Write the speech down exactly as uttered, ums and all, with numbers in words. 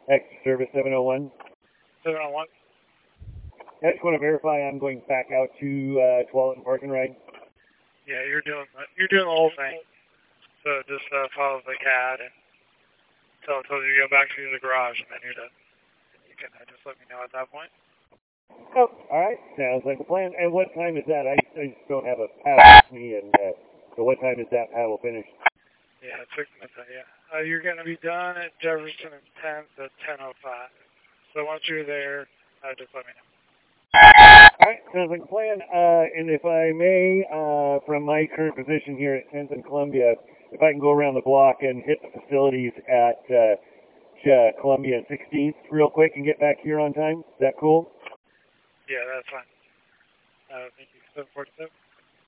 Extra service seven oh one. seven oh one. I just want to verify I'm going back out to uh, Tualatin Park and Ride. Yeah, you're doing you're doing the whole thing. So just uh, follow the C A D and tell tell you to go back to the garage, and then you're done. You can uh, just let me know at that point. Oh, all right. Sounds like a plan. And what time is that? I, I just don't have a paddle with me. And uh, so what time is that paddle finished? Yeah, it took me a second, yeah. Uh, you're going to be done at Jefferson and tenth at ten oh five. So once you're there, uh, just let me know. All right, sounds like a plan. Uh, and if I may, uh, from my current position here at tenth and Columbia, if I can go around the block and hit the facilities at uh, Columbia and sixteenth real quick and get back here on time, is that cool? Yeah, that's fine. Uh, thank you. seven forty-seven.